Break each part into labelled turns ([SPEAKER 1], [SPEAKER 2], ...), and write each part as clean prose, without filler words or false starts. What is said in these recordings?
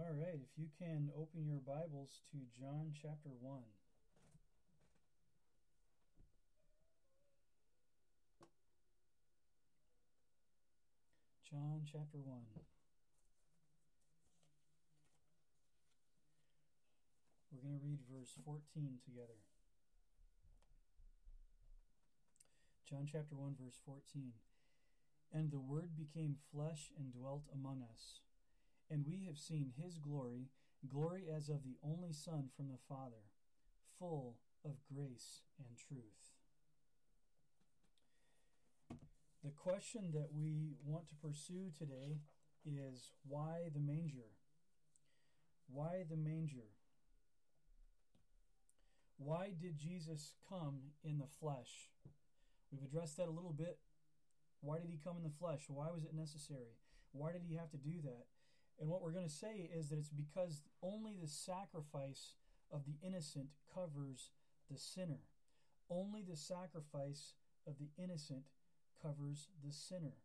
[SPEAKER 1] All right, if you can open your Bibles to John chapter 1. John chapter 1. We're going to read verse 14 together. John chapter 1, verse 14. And the Word became flesh and dwelt among us. And we have seen his glory, glory as of the only Son from the Father, full of grace and truth. The question that we want to pursue today is, why the manger? Why the manger? Why did Jesus come in the flesh? We've addressed that a little bit. Why did he come in the flesh? Why was it necessary? Why did he have to do that? And what we're going to say is that it's because only the sacrifice of the innocent covers the sinner. Only the sacrifice of the innocent covers the sinner.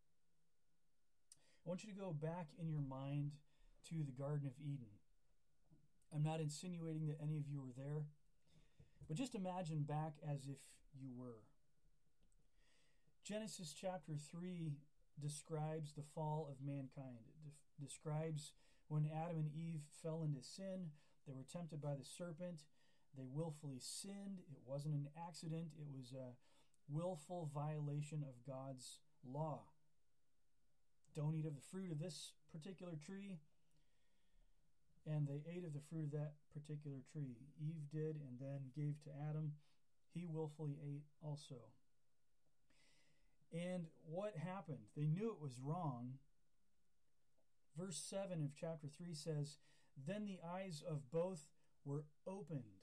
[SPEAKER 1] I want you to go back in your mind to the Garden of Eden. I'm not insinuating that any of you were there, but just imagine back as if you were. Genesis chapter 3 describes the fall of mankind. It describes when Adam and Eve fell into sin. They were tempted by the serpent. They willfully sinned. It wasn't an accident. It was a willful violation of God's law. Don't eat of the fruit of this particular tree. And they ate of the fruit of that particular tree. Eve did, and then gave to Adam. He willfully ate also. And what happened? They knew it was wrong. Verse 7 of chapter 3 says, Then the eyes of both were opened.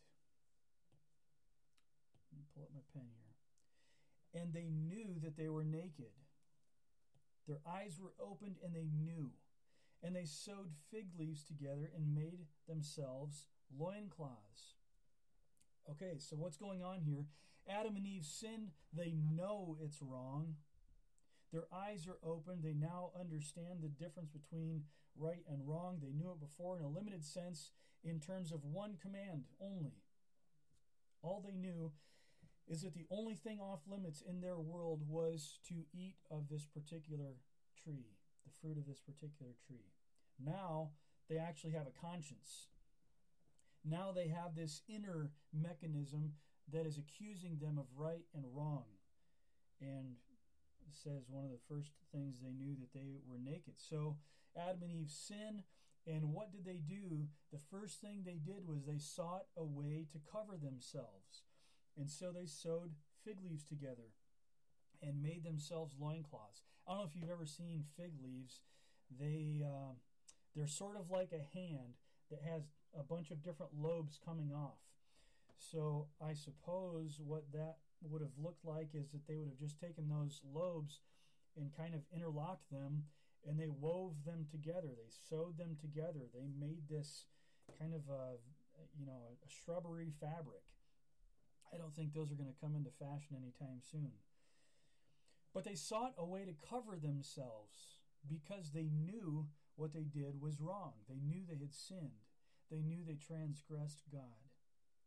[SPEAKER 1] Let me pull up my pen here. And they knew that they were naked. Their eyes were opened and they knew. And they sewed fig leaves together and made themselves loincloths. Okay, so what's going on here? Adam and Eve sinned. They know it's wrong. Their eyes are open. They now understand the difference between right and wrong. They knew it before in a limited sense in terms of one command only. All they knew is that the only thing off limits in their world was to eat of this particular tree, the fruit of this particular tree. Now they actually have a conscience. Now they have this inner mechanism that is accusing them of right and wrong. And it says one of the first things they knew that they were naked. So Adam and Eve sin, and what did they do? The first thing they did was they sought a way to cover themselves. And so they sewed fig leaves together and made themselves loincloths. I don't know if you've ever seen fig leaves. They're sort of like a hand that has a bunch of different lobes coming off. So I suppose what that would have looked like is that they would have just taken those lobes and kind of interlocked them, and they wove them together. They sewed them together. They made this kind of a shrubbery fabric. I don't think those are going to come into fashion anytime soon. But they sought a way to cover themselves because they knew what they did was wrong. They knew they had sinned. They knew they transgressed God.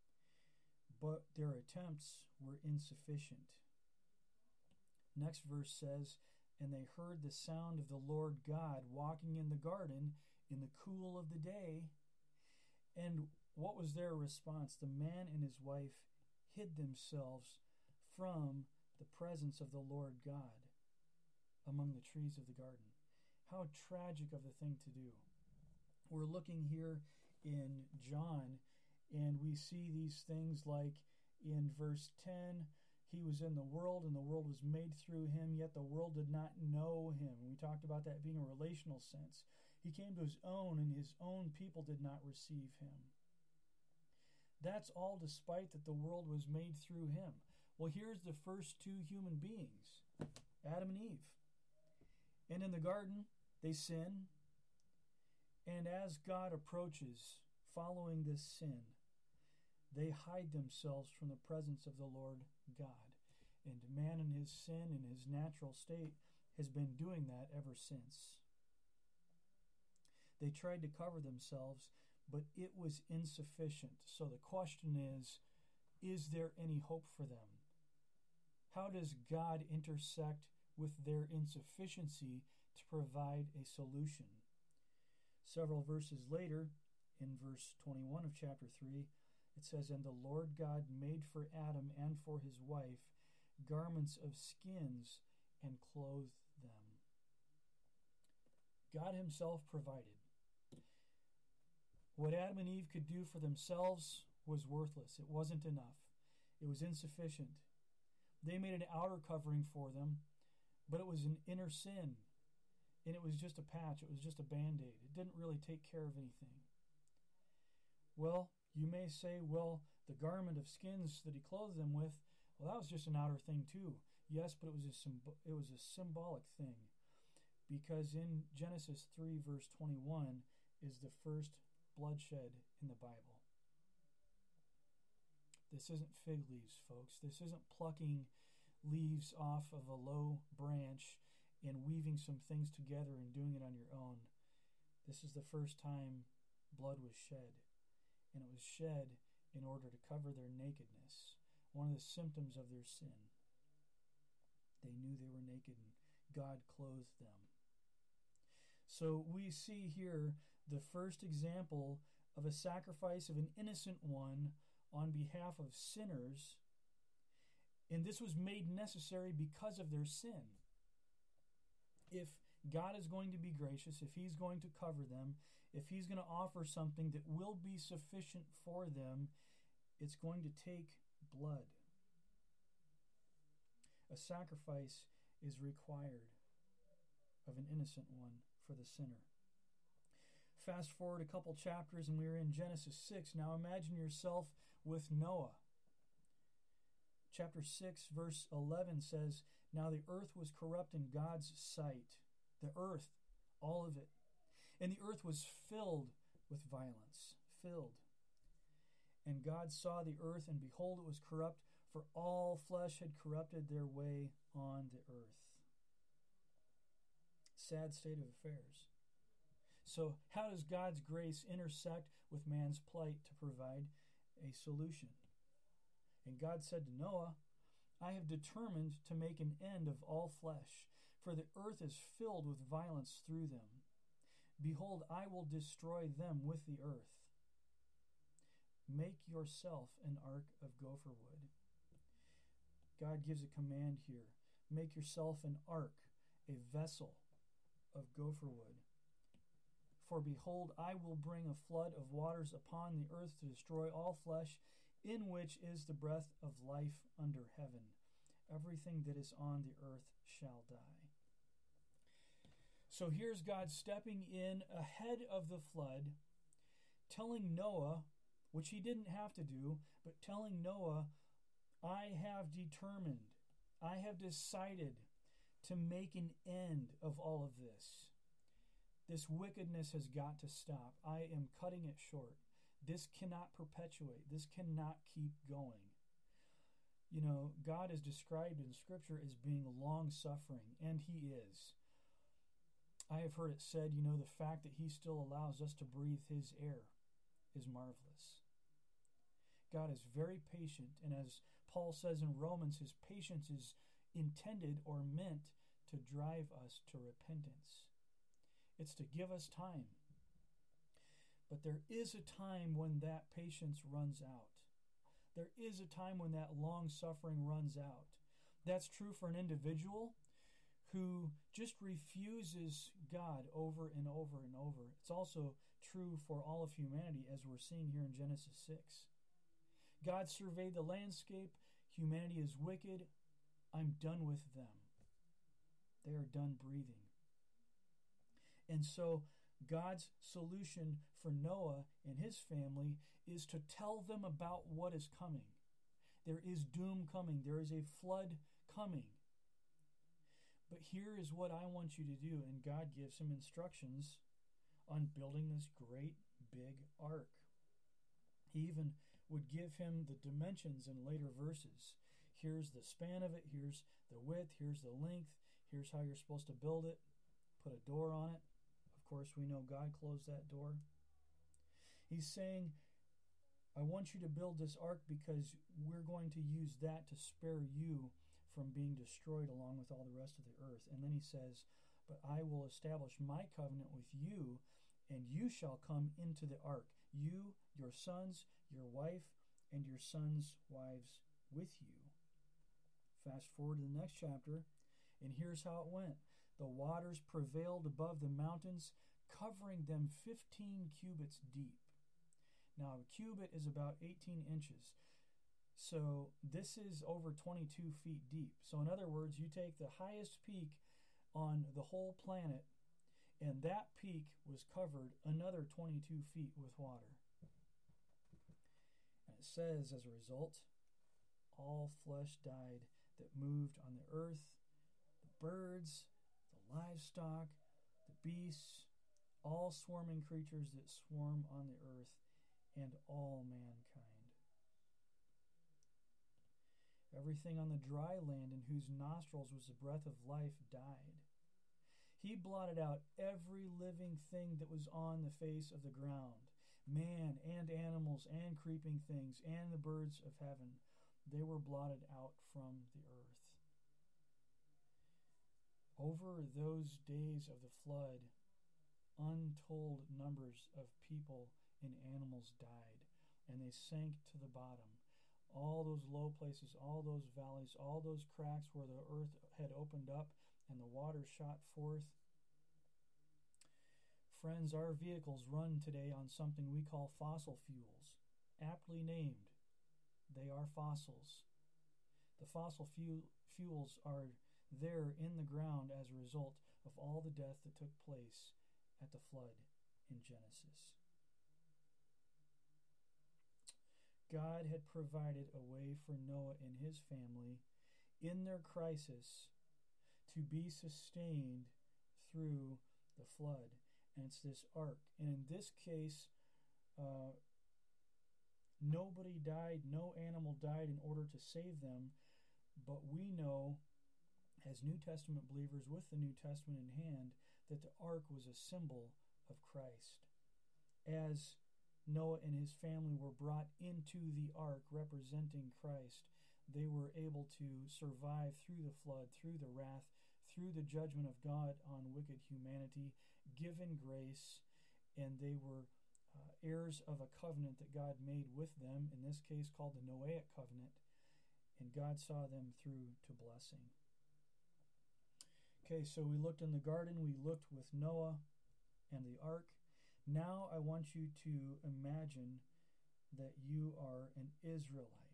[SPEAKER 1] But their attempts were insufficient. Next verse says, And they heard the sound of the Lord God walking in the garden in the cool of the day. And what was their response? The man and his wife hid themselves from the presence of the Lord God among the trees of the garden. How tragic of a thing to do. We're looking here in John, and we see these things like in verse 10, He was in the world, and the world was made through Him, yet the world did not know Him. We talked about that being a relational sense. He came to His own, and His own people did not receive Him. That's all despite that the world was made through Him. Well, here's the first two human beings, Adam and Eve. And in the garden, they sin. And as God approaches following this sin, they hide themselves from the presence of the Lord God. And man in his sin, in his natural state, has been doing that ever since. They tried to cover themselves, but it was insufficient. So the question is there any hope for them? How does God intersect with their insufficiency to provide a solution? Several verses later, in verse 21 of chapter 3, it says, "And the Lord God made for Adam and for his wife garments of skins and clothed them." God himself provided. What Adam and Eve could do for themselves was worthless. It wasn't enough. It was insufficient. They made an outer covering for them, but it was an inner sin, and it was just a patch. It was just a Band-Aid. It didn't really take care of anything. Well, you may say, well, the garment of skins that he clothed them with, well, that was just an outer thing too. Yes, but it was a symbolic thing, because in Genesis 3 verse 21 is the first bloodshed in the Bible. This isn't fig leaves, folks. This isn't plucking leaves off of a low branch and weaving some things together and doing it on your own. This is the first time blood was shed, and it was shed in order to cover their nakedness, one of the symptoms of their sin. They knew they were naked, and God clothed them. So we see here the first example of a sacrifice of an innocent one on behalf of sinners, and this was made necessary because of their sin. If God is going to be gracious, if he's going to cover them, if he's going to offer something that will be sufficient for them, it's going to take blood. A sacrifice is required of an innocent one for the sinner. Fast forward a couple chapters and we're in Genesis 6. Now imagine yourself with Noah. Chapter 6 verse 11 says, "Now the earth was corrupt in God's sight." The earth, all of it. "And the earth was filled with violence." Filled. "And God saw the earth, and behold, it was corrupt, for all flesh had corrupted their way on the earth." Sad state of affairs. So how does God's grace intersect with man's plight to provide a solution? "And God said to Noah, I have determined to make an end of all flesh, for the earth is filled with violence through them. Behold, I will destroy them with the earth. Make yourself an ark of gopher wood." God gives a command here. Make yourself an ark, a vessel of gopher wood. "For behold, I will bring a flood of waters upon the earth to destroy all flesh, in which is the breath of life under heaven. Everything that is on the earth shall die." So here's God stepping in ahead of the flood, telling Noah, which he didn't have to do, but telling Noah, I have determined, I have decided to make an end of all of this. This wickedness has got to stop. I am cutting it short. This cannot perpetuate. This cannot keep going. You know, God is described in Scripture as being long-suffering, and he is. I have heard it said, you know, the fact that he still allows us to breathe his air is marvelous. God is very patient, and as Paul says in Romans, his patience is intended or meant to drive us to repentance. It's to give us time. But there is a time when that patience runs out. There is a time when that long suffering runs out. That's true for an individual who just refuses God over and over and over. It's also true for all of humanity, as we're seeing here in Genesis 6. God surveyed the landscape. Humanity is wicked. I'm done with them. They are done breathing. And so God's solution for Noah and his family is to tell them about what is coming. There is doom coming. There is a flood coming. But here is what I want you to do. And God gives him instructions on building this great big ark. He even would give him the dimensions in later verses. Here's the span of it. Here's the width. Here's the length. Here's how you're supposed to build it. Put a door on it. Of course, we know God closed that door. He's saying, I want you to build this ark because we're going to use that to spare you from being destroyed along with all the rest of the earth. And then he says, but I will establish my covenant with you, and you shall come into the ark, you, your sons, your wife, and your sons' wives with you. Fast forward to the next chapter, and here's how it went. The waters prevailed above the mountains, covering them 15 cubits deep. Now, a cubit is about 18 inches. So this is over 22 feet deep. So in other words, you take the highest peak on the whole planet, and that peak was covered another 22 feet with water. And it says, as a result, all flesh died that moved on the earth, the birds, the livestock, the beasts, all swarming creatures that swarm on the earth, and all mankind. Everything on the dry land in whose nostrils was the breath of life died. He blotted out every living thing that was on the face of the ground, man and animals and creeping things and the birds of heaven. They were blotted out from the earth. Over those days of the flood, untold numbers of people and animals died, and they sank to the bottom. All those low places, all those valleys, all those cracks where the earth had opened up and the water shot forth. Friends, our vehicles run today on something we call fossil fuels, aptly named. They are fossils. The fossil fuels are there in the ground as a result of all the death that took place at the flood in Genesis. God had provided a way for Noah and his family in their crisis to be sustained through the flood. And it's this ark. And in this case, nobody died, no animal died in order to save them. But we know, as New Testament believers with the New Testament in hand, that the ark was a symbol of Christ. As Noah and his family were brought into the ark representing Christ, they were able to survive through the flood, through the wrath, through the judgment of God on wicked humanity, given grace, and they were heirs of a covenant that God made with them, in this case called the Noahic covenant, and God saw them through to blessing. Okay, so we looked in the garden, we looked with Noah and the ark. Now I want you to imagine that you are an Israelite.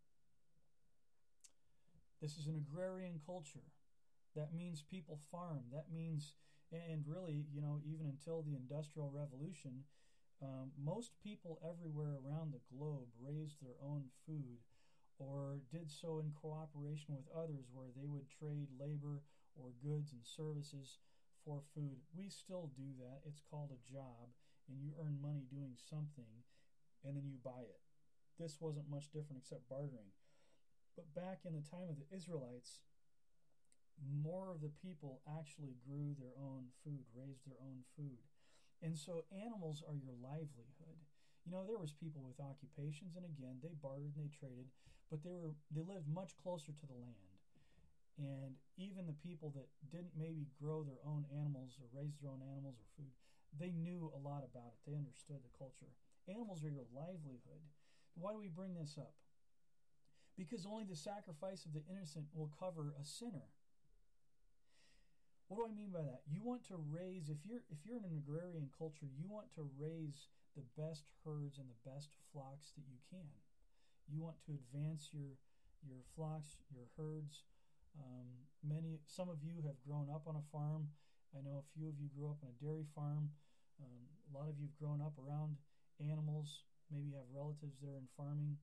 [SPEAKER 1] This is an agrarian culture. That means people farm. That means, and really, even until the Industrial Revolution, most people everywhere around the globe raised their own food or did so in cooperation with others where they would trade labor or goods and services for food. We still do that. It's called a job, and you earn money doing something, and then you buy it. This wasn't much different except bartering. But back in the time of the Israelites, more of the people actually grew their own food, raised their own food. And so animals are your livelihood. There was people with occupations, and again, they bartered and they traded, but they lived much closer to the land. And even the people that didn't maybe grow their own animals or raise their own animals or food, they knew a lot about it. They understood the culture. Animals are your livelihood. Why do we bring this up? Because only the sacrifice of the innocent will cover a sinner. What do I mean by that? You want to raise, if you're in an agrarian culture, you want to raise the best herds and the best flocks that you can. You want to advance your flocks, your herds. Some of you have grown up on a farm. I know a few of you grew up on a dairy farm. A lot of you have grown up around animals. Maybe you have relatives there in farming.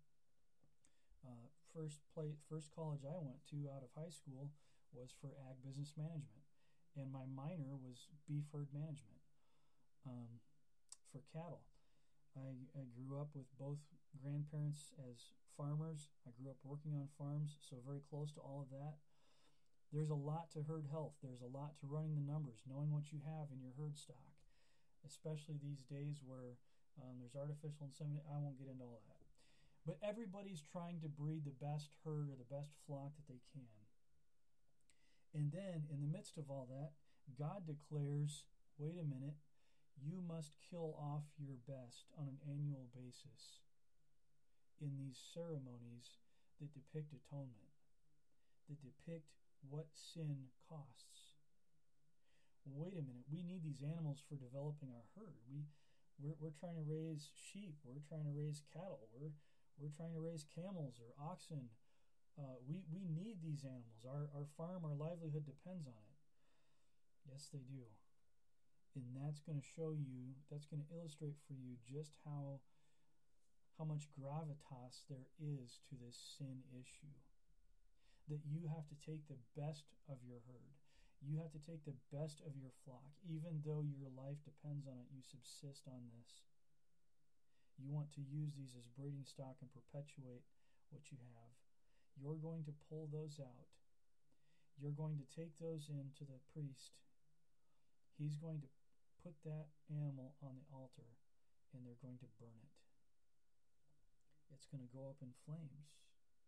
[SPEAKER 1] First college I went to out of high school was for ag business management, and my minor was beef herd management for cattle. I grew up with both grandparents as farmers. I grew up working on farms, so very close to all of that. There's a lot to herd health. There's a lot to running the numbers, knowing what you have in your herd stock. especially these days where there's artificial insemination. I won't get into all that. But everybody's trying to breed the best herd or the best flock that they can. And then, in the midst of all that, God declares, wait a minute, you must kill off your best on an annual basis in these ceremonies that depict atonement, that depict what sin costs. Wait a minute, we need these animals for developing our herd. We're trying to raise sheep, we're trying to raise cattle, we're trying to raise camels or oxen. We need these animals. Our farm, our livelihood depends on it. Yes, they do. And that's going to show you, that's going to illustrate for you just how much gravitas there is to this sin issue. That you have to take the best of your herd. You have to take the best of your flock. Even though your life depends on it, you subsist on this. You want to use these as breeding stock and perpetuate what you have. You're going to pull those out. You're going to take those in to the priest. He's going to put that animal on the altar, and they're going to burn it. It's going to go up in flames.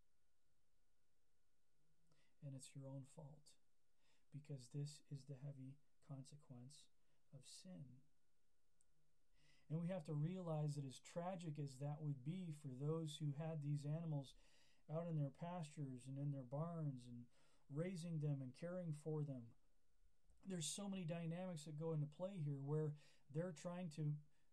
[SPEAKER 1] And it's your own fault, because this is the heavy consequence of sin. And we have to realize that as tragic as that would be for those who had these animals out in their pastures and in their barns and raising them and caring for them, there's so many dynamics that go into play here where they're trying to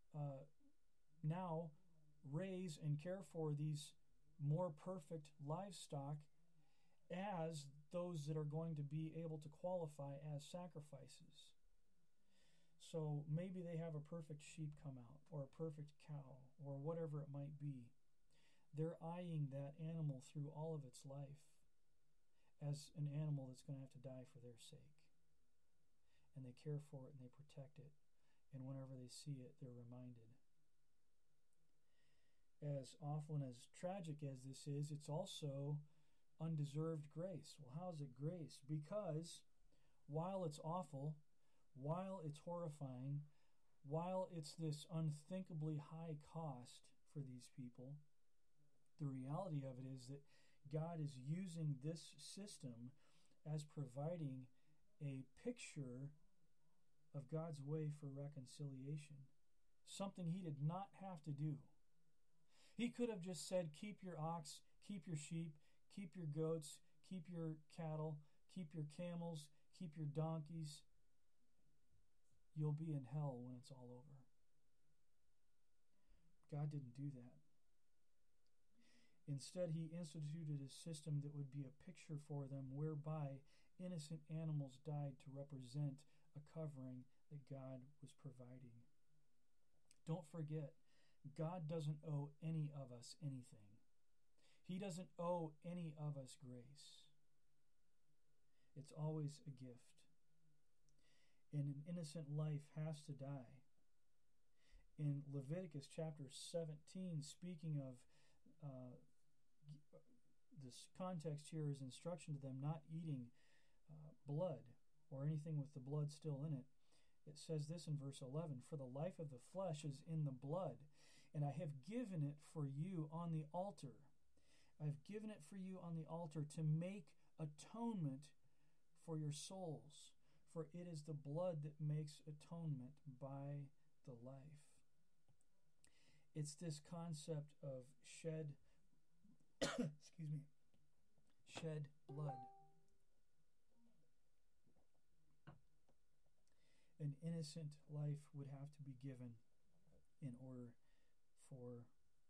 [SPEAKER 1] now raise and care for these more perfect livestock as those that are going to be able to qualify as sacrifices. So maybe they have a perfect sheep come out, or a perfect cow, or whatever it might be. They're eyeing that animal through all of its life as an animal that's going to have to die for their sake. And they care for it and they protect it. And whenever they see it, they're reminded. As awful and as tragic as this is, it's also undeserved grace. Well, how is it grace? Because while it's awful, while it's horrifying, while it's this unthinkably high cost for these people, the reality of it is that God is using this system as providing a picture of God's way for reconciliation, something he did not have to do. He could have just said, keep your ox, keep your sheep, keep your goats, keep your cattle, keep your camels, keep your donkeys. You'll be in hell when it's all over. God didn't do that. Instead, he instituted a system that would be a picture for them whereby innocent animals died to represent a covering that God was providing. Don't forget, God doesn't owe any of us anything. He doesn't owe any of us grace. It's always a gift. And an innocent life has to die. In Leviticus chapter 17, speaking of this context here is instruction to them not eating blood or anything with the blood still in it. It says this in verse 11, for the life of the flesh is in the blood, and I have given it for you on the altar. I have given it for you on the altar to make atonement for your souls, for it is the blood that makes atonement by the life. It's this concept of shed shed blood. An innocent life would have to be given in order for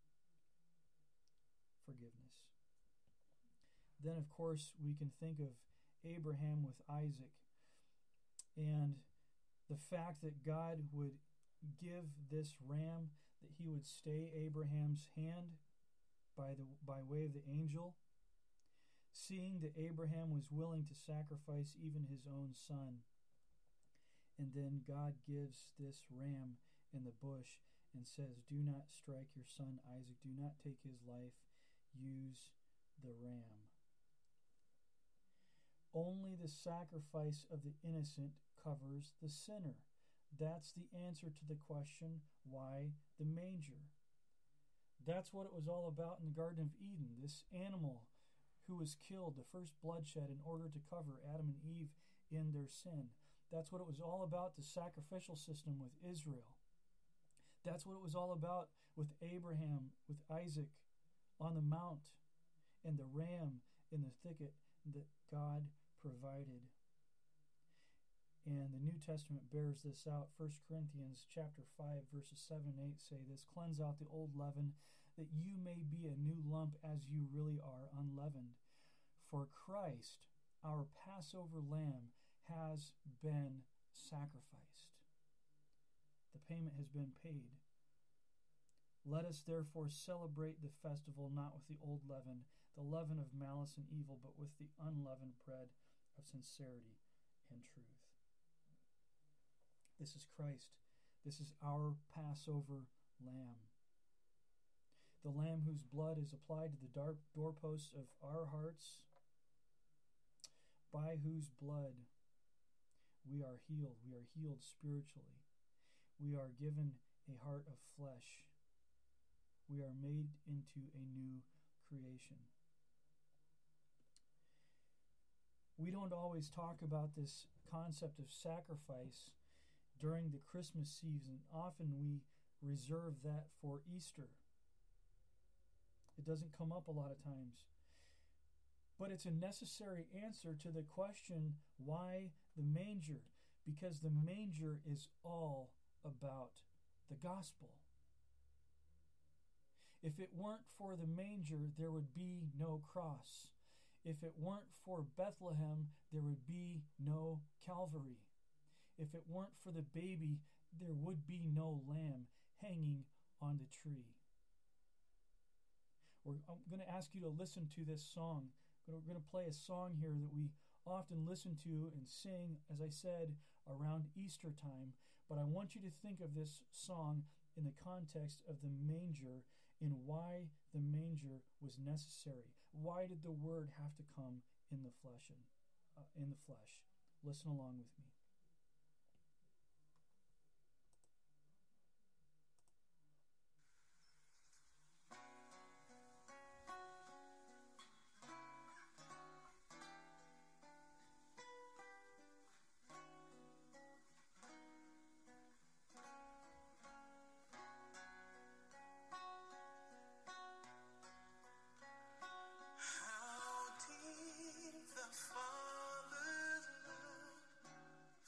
[SPEAKER 1] forgiveness. Then, of course, we can think of Abraham with Isaac and the fact that God would give this ram, that he would stay Abraham's hand by way of the angel, seeing that Abraham was willing to sacrifice even his own son. And then God gives this ram in the bush and says, do not strike your son Isaac, do not take his life, use the ram. Only the sacrifice of the innocent covers the sinner. That's the answer to the question, why the manger? That's what it was all about in the Garden of Eden. This animal who was killed, the first bloodshed, in order to cover Adam and Eve in their sin. That's what it was all about, the sacrificial system with Israel. That's what it was all about with Abraham, with Isaac on the mount, and the ram in the thicket that God provided. And the New Testament bears this out. 1 Corinthians chapter 5, verses 7 and 8 say this, "Cleanse out the old leaven, that you may be a new lump as you really are, unleavened. For Christ, our Passover lamb, has been sacrificed." The payment has been paid. "Let us therefore celebrate the festival not with the old leaven, the leaven of malice and evil, but with the unleavened bread of sincerity and truth." This is Christ. This is our Passover lamb. The lamb whose blood is applied to the doorposts of our hearts, by whose blood we are healed. We are healed spiritually. We are given a heart of flesh. We are made into a new creation. We don't always talk about this concept of sacrifice during the Christmas season. Often we reserve that for Easter. It doesn't come up a lot of times. But it's a necessary answer to the question, why the manger? Because the manger is all about the gospel. If it weren't for the manger, there would be no cross. If it weren't for Bethlehem, there would be no Calvary. If it weren't for the baby, there would be no lamb hanging on the tree. I'm going to ask you to listen to this song. We're going to play a song here that we often listen to and sing, as I said, around Easter time. But I want you to think of this song in the context of the manger and why the manger was necessary. Why did the Word have to come in the flesh? Listen along with me.
[SPEAKER 2] How deep the Father's love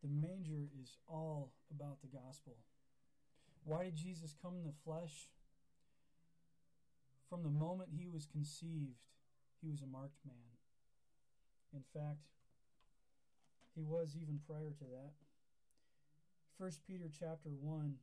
[SPEAKER 1] The manger is all about the gospel. Why did Jesus come in the flesh? From the moment he was conceived, he was a marked man. In fact, he was even prior to that. 1 Peter chapter 1,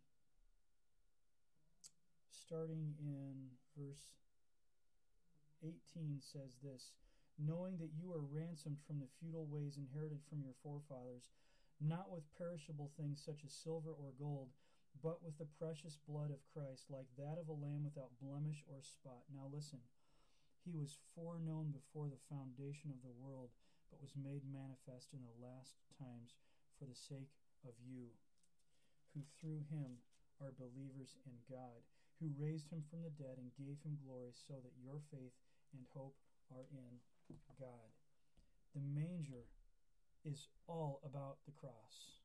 [SPEAKER 1] starting in verse 18, says this, knowing that you are ransomed from the futile ways inherited from your forefathers, not with perishable things such as silver or gold, but with the precious blood of Christ, like that of a lamb without blemish or spot. Now listen, he was foreknown before the foundation of the world, but was made manifest in the last times for the sake of you, who through him are believers in God, who raised him from the dead and gave him glory, so that your faith and hope are in God. The manger is all about the cross.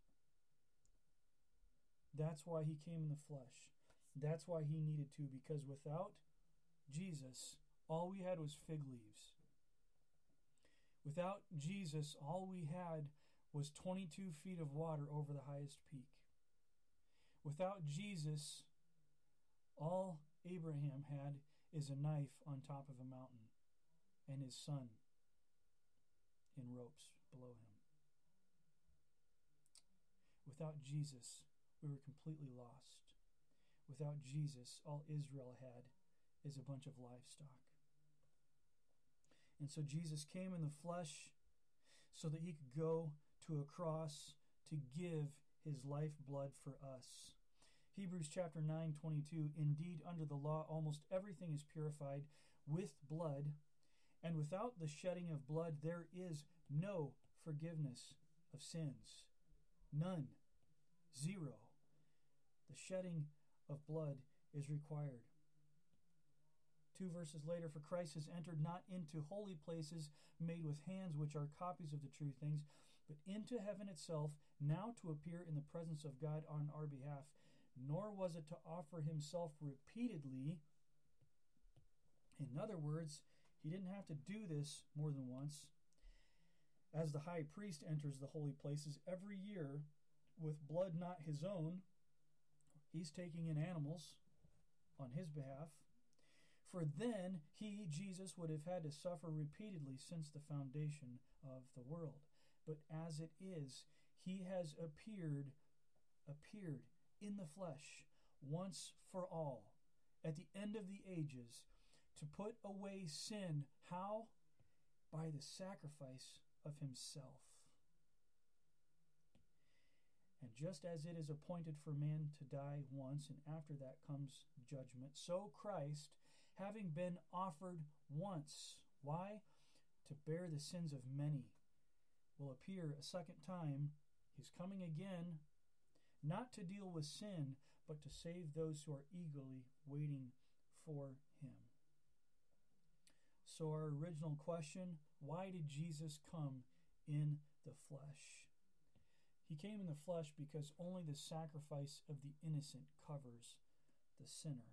[SPEAKER 1] That's why he came in the flesh. That's why he needed to, because without Jesus, all we had was fig leaves. Without Jesus, all we had was 22 feet of water over the highest peak. Without Jesus, all Abraham had is a knife on top of a mountain and his son in ropes below him. Without Jesus, we were completely lost. Without Jesus, all Israel had is a bunch of livestock. And so Jesus came in the flesh so that he could go to a cross to give his lifeblood for us. Hebrews chapter 9:22, indeed, under the law, almost everything is purified with blood, and without the shedding of blood, there is no forgiveness of sins. None. Zero. The shedding of blood is required. 2 verses later, for Christ has entered not into holy places made with hands, which are copies of the true things, but into heaven itself, now to appear in the presence of God on our behalf. Nor was it to offer himself repeatedly. In other words, he didn't have to do this more than once. As the high priest enters the holy places every year with blood not his own, he's taking in animals on his behalf. For then he, Jesus, would have had to suffer repeatedly since the foundation of the world. But as it is, he has appeared in the flesh once for all at the end of the ages to put away sin. How? By the sacrifice of himself. And just as it is appointed for man to die once, and after that comes judgment, so Christ, having been offered once, why? To bear the sins of many, will appear a second time. He's coming again, not to deal with sin, but to save those who are eagerly waiting for him. So our original question, why did Jesus come in the flesh? He came in the flesh because only the sacrifice of the innocent covers the sinner.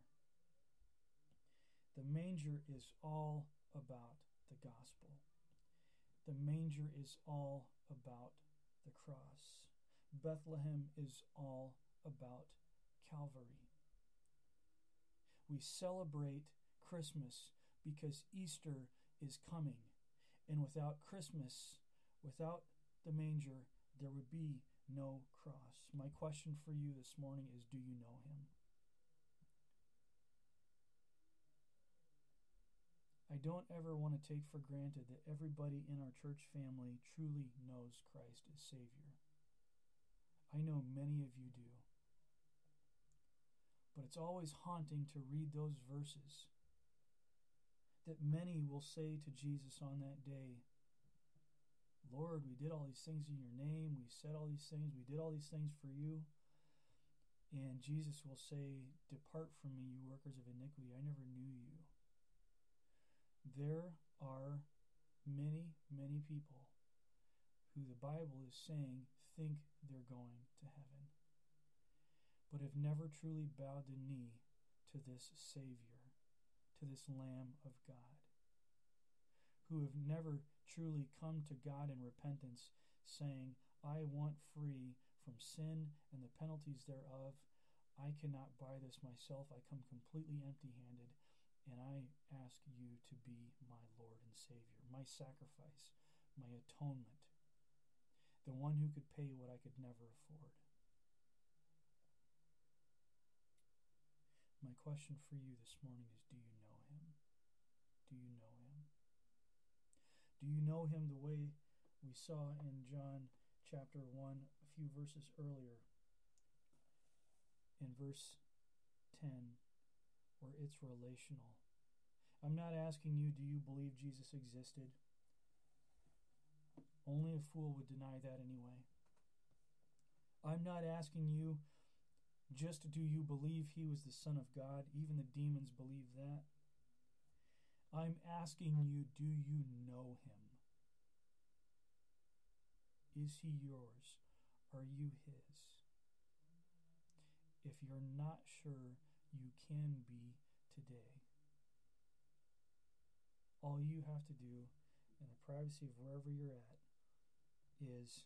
[SPEAKER 1] The manger is all about the gospel. The manger is all about the cross. Bethlehem is all about Calvary. We celebrate Christmas because Easter is coming. And without Christmas, without the manger, there would be no cross. My question for you this morning is, do you know him? I don't ever want to take for granted that everybody in our church family truly knows Christ as Savior. I know many of you do. But it's always haunting to read those verses that many will say to Jesus on that day, Lord, we did all these things in your name. We said all these things. We did all these things for you. And Jesus will say, depart from me, you workers of iniquity. I never knew you. There are many, many people who the Bible is saying think they're going to heaven, but have never truly bowed the knee to this Savior, to this Lamb of God, who have never truly come to God in repentance, saying, I want free from sin and the penalties thereof. I cannot buy this myself. I come completely empty-handed, and I ask you to be my Lord and Savior, my sacrifice, my atonement, the one who could pay what I could never afford. My question for you this morning is, do you know him? Do you know him? Do you know him the way we saw in John chapter 1, a few verses earlier, in verse 10, where it's relational? I'm not asking you, do you believe Jesus existed? Only a fool would deny that anyway. I'm not asking you, just do you believe he was the Son of God? Even the demons believe that. I'm asking you, do you know him? Is he yours? Are you his? If you're not sure, you can be today. All you have to do in the privacy of wherever you're at is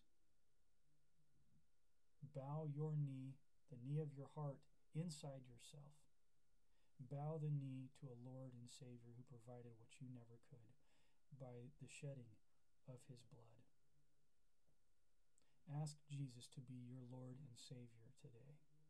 [SPEAKER 1] bow your knee, the knee of your heart, inside yourself. Bow the knee to a Lord and Savior who provided what you never could by the shedding of his blood. Ask Jesus to be your Lord and Savior today.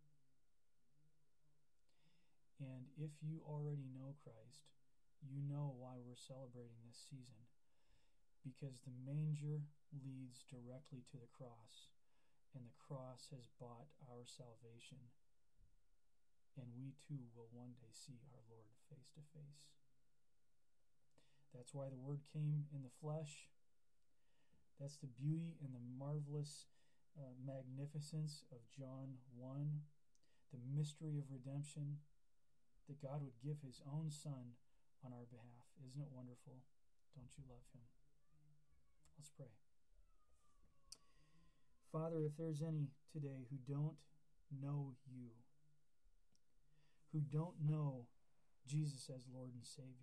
[SPEAKER 1] And if you already know Christ, you know why we're celebrating this season. Because the manger leads directly to the cross, and the cross has bought our salvation, and we too will one day see our Lord face to face. That's why the Word came in the flesh. That's the beauty and the marvelous magnificence of John 1, the mystery of redemption, that God would give his own Son on our behalf. Isn't it wonderful? Don't you love him? Let's pray. Father, if there's any today who don't know you, who don't know Jesus as Lord and Savior,